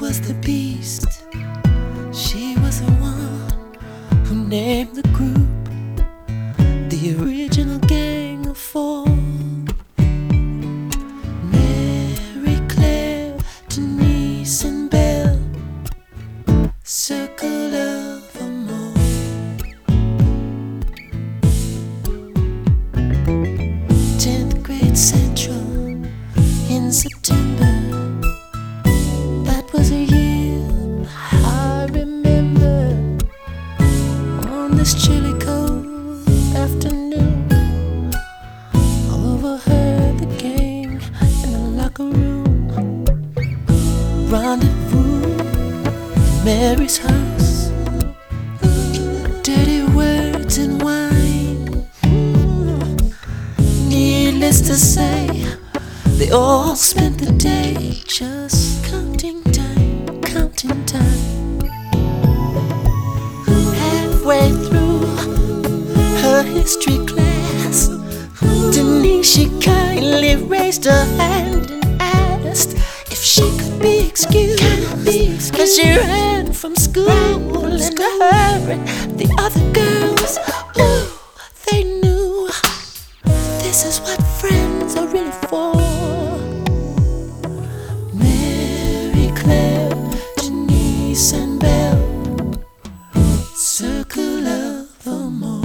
was the beast. She was the one who named the group the original Gang of Four. Mary, Claire, Denise, and Belle, circle of amour. 10th grade Central in September. That was a year I remember. On this chilly cold afternoon, I overheard the gang in the locker room. Rendezvous in Mary's house. Dirty words and wine. Needless to say, they all spent the day just counting time, counting time. Halfway through her history class, Denise, she kindly raised her hand and asked if she could be excused. As she ran from school in a hurry, the other girls, ooh, they knew this is what friends are really for. Mary, Claire, Denise, and Belle, circle of amour.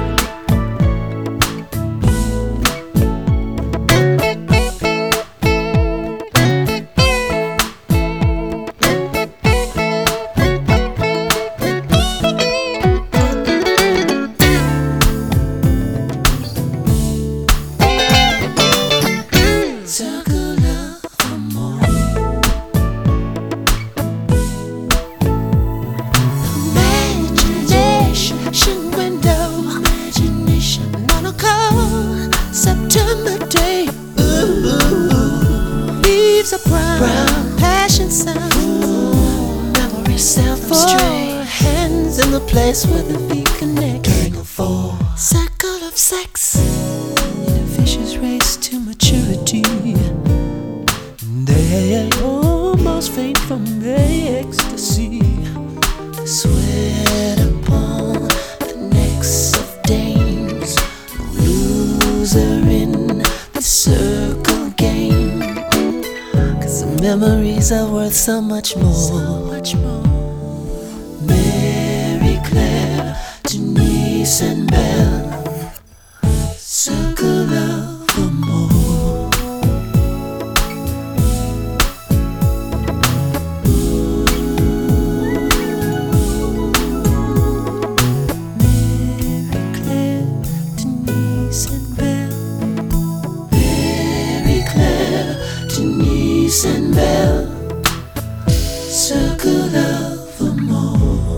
September day, ooh, leaves are brown, passion sound, memories self-restraint, hands in the place where the feet connect. Gang of Four, circle of sex, in a vicious race to maturity. They almost faint from their ecstasy. They sweat upon the necks of dames, loser in the circle game. 'Cause the memories are worth so much more. Mary, Claire, Denise, and Belle, circle of amour. Mary, Claire, Denise, and Belle, Mary, Claire, Denise, and Belle, circle of amour.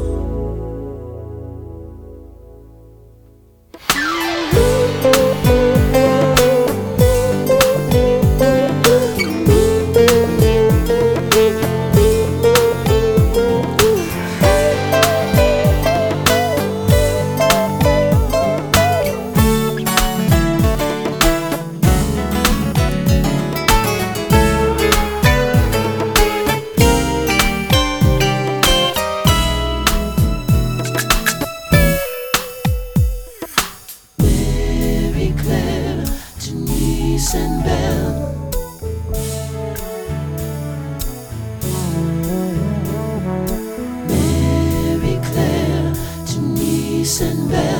Mary, Claire, Denise, and Belle, Mary, Claire, Denise, and Belle.